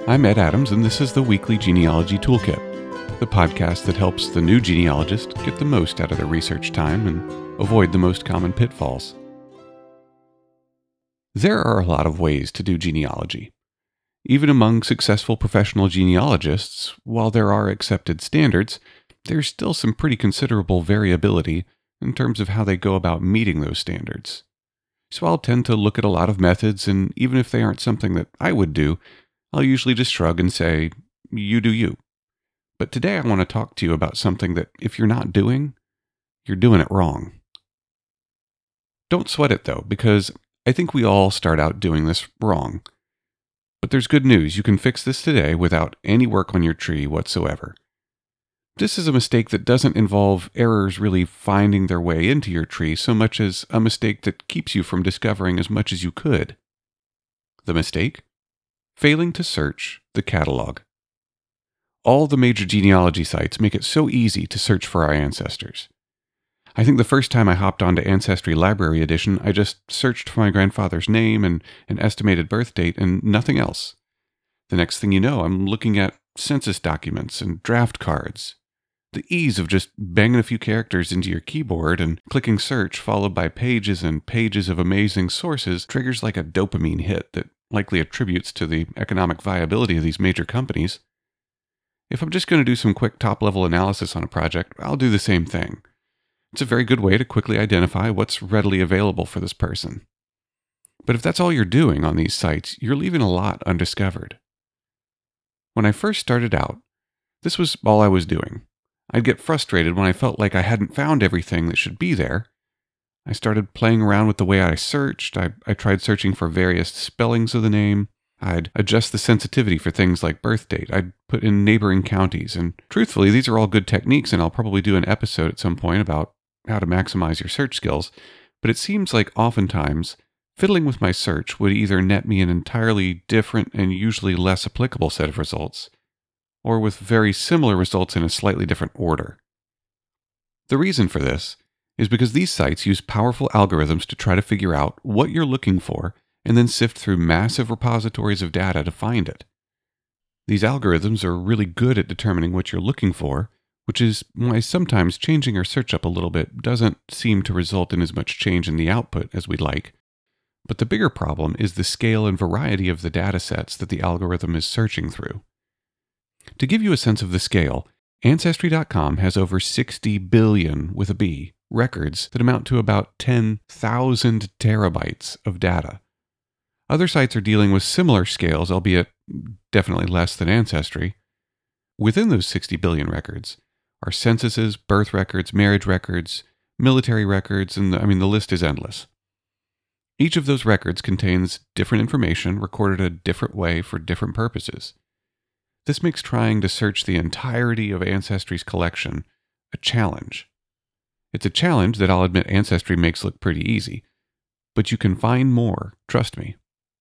I'm Ed Adams, and this is the Weekly Genealogy Toolkit, the podcast that helps the new genealogist get the most out of their research time and avoid the most common pitfalls. There are a lot of ways to do genealogy. Even among successful professional genealogists, while there are accepted standards, there's still some pretty considerable variability in terms of how they go about meeting those standards. So I'll tend to look at a lot of methods, and even if they aren't something that I would do, I'll usually just shrug and say, you do you. But today I want to talk to you about something that if you're not doing, you're doing it wrong. Don't sweat it though, because I think we all start out doing this wrong. But there's good news. You can fix this today without any work on your tree whatsoever. This is a mistake that doesn't involve errors really finding their way into your tree so much as a mistake that keeps you from discovering as much as you could. The mistake? Failing to search the catalog. All the major genealogy sites make it so easy to search for our ancestors. I think the first time I hopped onto Ancestry Library Edition, I just searched for my grandfather's name and an estimated birth date and nothing else. The next thing you know, I'm looking at census documents and draft cards. The ease of just banging a few characters into your keyboard and clicking search followed by pages and pages of amazing sources triggers like a dopamine hit that likely attributes to the economic viability of these major companies. If I'm just going to do some quick top-level analysis on a project, I'll do the same thing. It's a very good way to quickly identify what's readily available for this person. But if that's all you're doing on these sites, you're leaving a lot undiscovered. When I first started out, this was all I was doing. I'd get frustrated when I felt like I hadn't found everything that should be there. I started playing around with the way I searched. I tried searching for various spellings of the name. I'd adjust the sensitivity for things like birth date. I'd put in neighboring counties. And truthfully, these are all good techniques, and I'll probably do an episode at some point about how to maximize your search skills. But it seems like oftentimes, fiddling with my search would either net me an entirely different and usually less applicable set of results, or with very similar results in a slightly different order. The reason for this is because these sites use powerful algorithms to try to figure out what you're looking for and then sift through massive repositories of data to find it. These algorithms are really good at determining what you're looking for, which is why sometimes changing our search up a little bit doesn't seem to result in as much change in the output as we'd like. But the bigger problem is the scale and variety of the data sets that the algorithm is searching through. To give you a sense of the scale, Ancestry.com has over 60 billion, with a B, records that amount to about 10,000 terabytes of data. Other sites are dealing with similar scales, albeit definitely less than Ancestry. Within those 60 billion records are censuses, birth records, marriage records, military records, and the list is endless. Each of those records contains different information recorded a different way for different purposes. This makes trying to search the entirety of Ancestry's collection a challenge. It's a challenge that I'll admit Ancestry makes look pretty easy, but you can find more, trust me.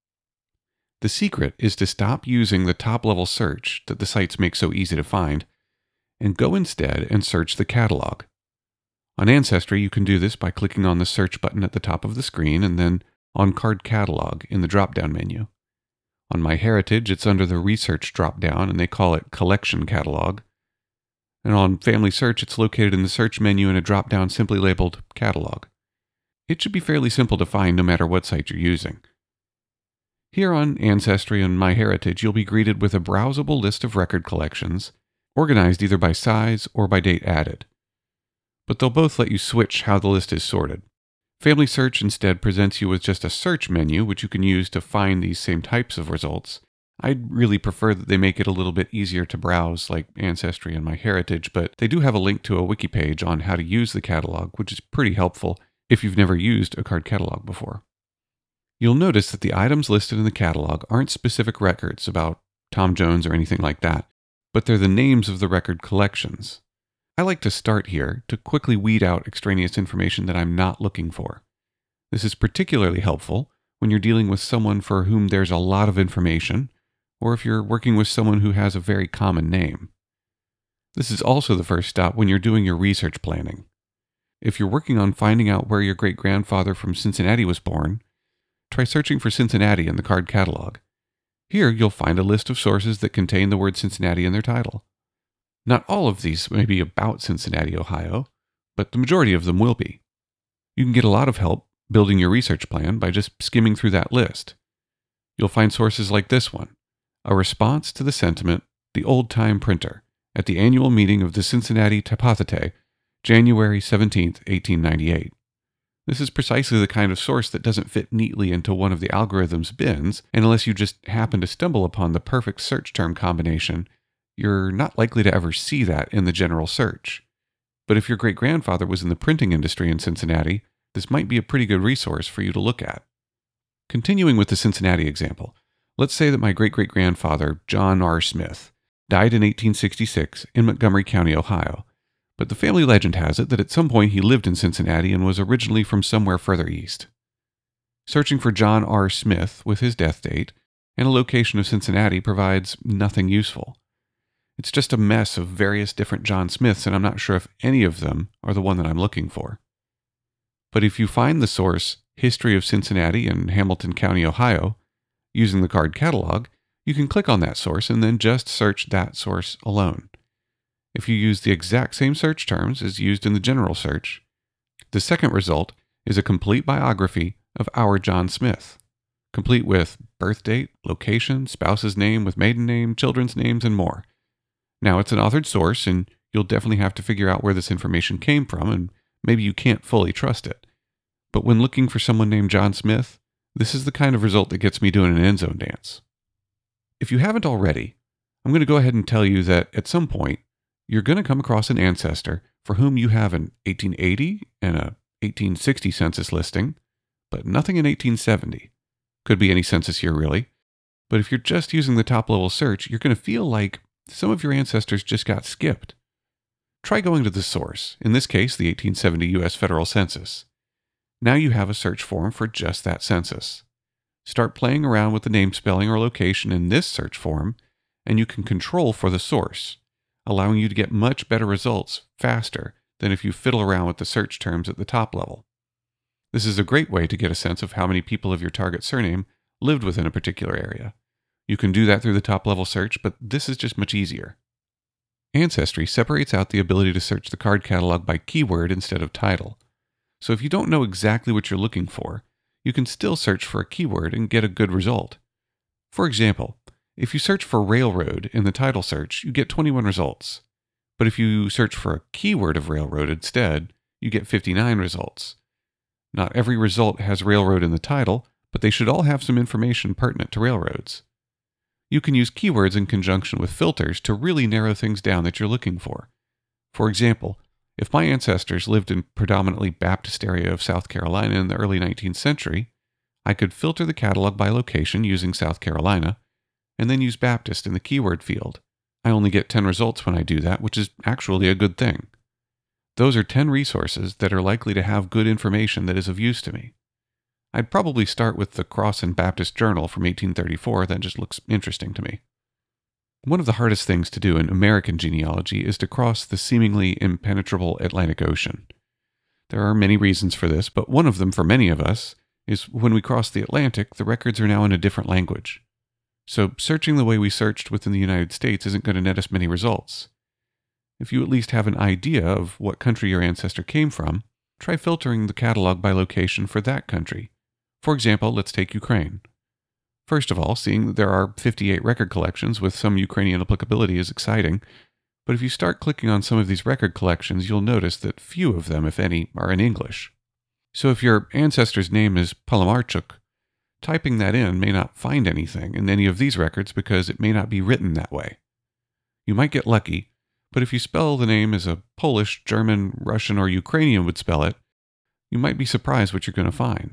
The secret is to stop using the top-level search that the sites make so easy to find, and go instead and search the catalog. On Ancestry, you can do this by clicking on the search button at the top of the screen and then on Card Catalog in the drop-down menu. On MyHeritage, it's under the Research drop-down, and they call it Collection Catalog. And on Family Search, it's located in the search menu in a drop-down simply labeled Catalog. It should be fairly simple to find no matter what site you're using. Here on Ancestry and MyHeritage, you'll be greeted with a browsable list of record collections, organized either by size or by date added. But they'll both let you switch how the list is sorted. Family Search instead presents you with just a search menu, which you can use to find these same types of results. I'd really prefer that they make it a little bit easier to browse like Ancestry and MyHeritage, but they do have a link to a wiki page on how to use the catalog, which is pretty helpful if you've never used a card catalog before. You'll notice that the items listed in the catalog aren't specific records about Tom Jones or anything like that, but they're the names of the record collections. I like to start here to quickly weed out extraneous information that I'm not looking for. This is particularly helpful when you're dealing with someone for whom there's a lot of information, or if you're working with someone who has a very common name. This is also the first stop when you're doing your research planning. If you're working on finding out where your great-grandfather from Cincinnati was born, try searching for Cincinnati in the card catalog. Here you'll find a list of sources that contain the word Cincinnati in their title. Not all of these may be about Cincinnati, Ohio, but the majority of them will be. You can get a lot of help building your research plan by just skimming through that list. You'll find sources like this one, a response to the sentiment, "The Old Time Printer," at the annual meeting of the Cincinnati Tapathete, January 17, 1898. This is precisely the kind of source that doesn't fit neatly into one of the algorithm's bins, and unless you just happen to stumble upon the perfect search term combination, you're not likely to ever see that in the general search. But if your great-grandfather was in the printing industry in Cincinnati, this might be a pretty good resource for you to look at. Continuing with the Cincinnati example, let's say that my great-great-grandfather, John R. Smith, died in 1866 in Montgomery County, Ohio. But the family legend has it that at some point he lived in Cincinnati and was originally from somewhere further east. Searching for John R. Smith with his death date and a location of Cincinnati provides nothing useful. It's just a mess of various different John Smiths, and I'm not sure if any of them are the one that I'm looking for. But if you find the source, History of Cincinnati and Hamilton County, Ohio, using the card catalog, you can click on that source and then just search that source alone. If you use the exact same search terms as used in the general search, the second result is a complete biography of our John Smith, complete with birth date, location, spouse's name with maiden name, children's names, and more. Now, it's an authored source, and you'll definitely have to figure out where this information came from, and maybe you can't fully trust it. But when looking for someone named John Smith, this is the kind of result that gets me doing an end zone dance. If you haven't already, I'm going to go ahead and tell you that at some point, you're going to come across an ancestor for whom you have an 1880 and a 1860 census listing, but nothing in 1870. Could be any census year, really. But if you're just using the top-level search, you're going to feel like some of your ancestors just got skipped. Try going to the source, in this case, the 1870 U.S. Federal Census. Now you have a search form for just that census. Start playing around with the name spelling or location in this search form, and you can control for the source, allowing you to get much better results faster than if you fiddle around with the search terms at the top level. This is a great way to get a sense of how many people of your target surname lived within a particular area. You can do that through the top-level search, but this is just much easier. Ancestry separates out the ability to search the card catalog by keyword instead of title. So if you don't know exactly what you're looking for, you can still search for a keyword and get a good result. For example, if you search for railroad in the title search, you get 21 results. But if you search for a keyword of railroad instead, you get 59 results. Not every result has railroad in the title, but they should all have some information pertinent to railroads. You can use keywords in conjunction with filters to really narrow things down that you're looking for. For example, if my ancestors lived in predominantly Baptist area of South Carolina in the early 19th century, I could filter the catalog by location using South Carolina, and then use Baptist in the keyword field. I only get 10 results when I do that, which is actually a good thing. Those are 10 resources that are likely to have good information that is of use to me. I'd probably start with the Cross and Baptist Journal from 1834, that just looks interesting to me. One of the hardest things to do in American genealogy is to cross the seemingly impenetrable Atlantic Ocean. There are many reasons for this, but one of them for many of us is when we cross the Atlantic, the records are now in a different language. So searching the way we searched within the United States isn't going to net us many results. If you at least have an idea of what country your ancestor came from, try filtering the catalog by location for that country. For example, let's take Ukraine. First of all, seeing that there are 58 record collections with some Ukrainian applicability is exciting, but if you start clicking on some of these record collections, you'll notice that few of them, if any, are in English. So if your ancestor's name is Palamarchuk, typing that in may not find anything in any of these records because it may not be written that way. You might get lucky, but if you spell the name as a Polish, German, Russian, or Ukrainian would spell it, you might be surprised what you're going to find.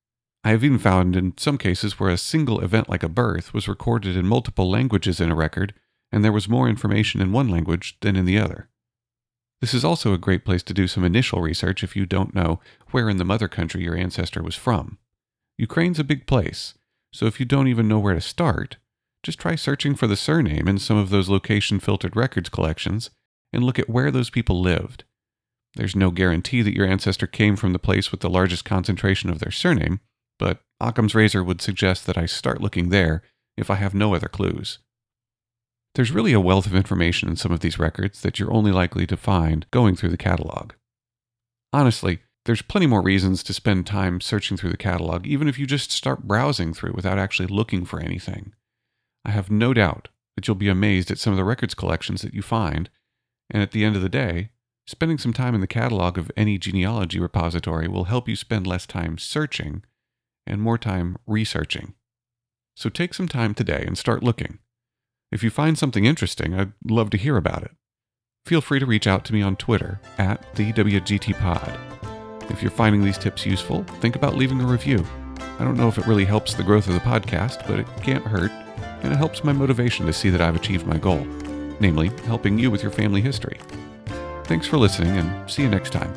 I have even found in some cases where a single event like a birth was recorded in multiple languages in a record, and there was more information in one language than in the other. This is also a great place to do some initial research if you don't know where in the mother country your ancestor was from. Ukraine's a big place, so if you don't even know where to start, just try searching for the surname in some of those location-filtered records collections and look at where those people lived. There's no guarantee that your ancestor came from the place with the largest concentration of their surname, but Occam's razor would suggest that I start looking there if I have no other clues. There's really a wealth of information in some of these records that you're only likely to find going through the catalog. Honestly, there's plenty more reasons to spend time searching through the catalog, even if you just start browsing through without actually looking for anything. I have no doubt that you'll be amazed at some of the records collections that you find, and at the end of the day, spending some time in the catalog of any genealogy repository will help you spend less time searching and more time researching. So take some time today and start looking. If you find something interesting, I'd love to hear about it. Feel free to reach out to me on Twitter @TheWGTPod. If you're finding these tips useful, think about leaving a review. I don't know if it really helps the growth of the podcast, but it can't hurt, and it helps my motivation to see that I've achieved my goal, namely helping you with your family history. Thanks for listening, and see you next time.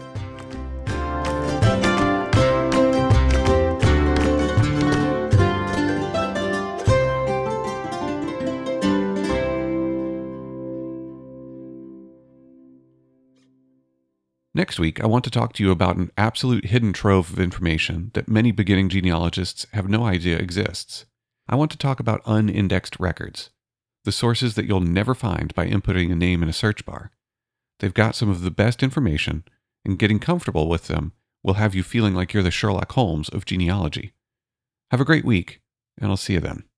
Next week, I want to talk to you about an absolute hidden trove of information that many beginning genealogists have no idea exists. I want to talk about unindexed records, the sources that you'll never find by inputting a name in a search bar. They've got some of the best information, and getting comfortable with them will have you feeling like you're the Sherlock Holmes of genealogy. Have a great week, and I'll see you then.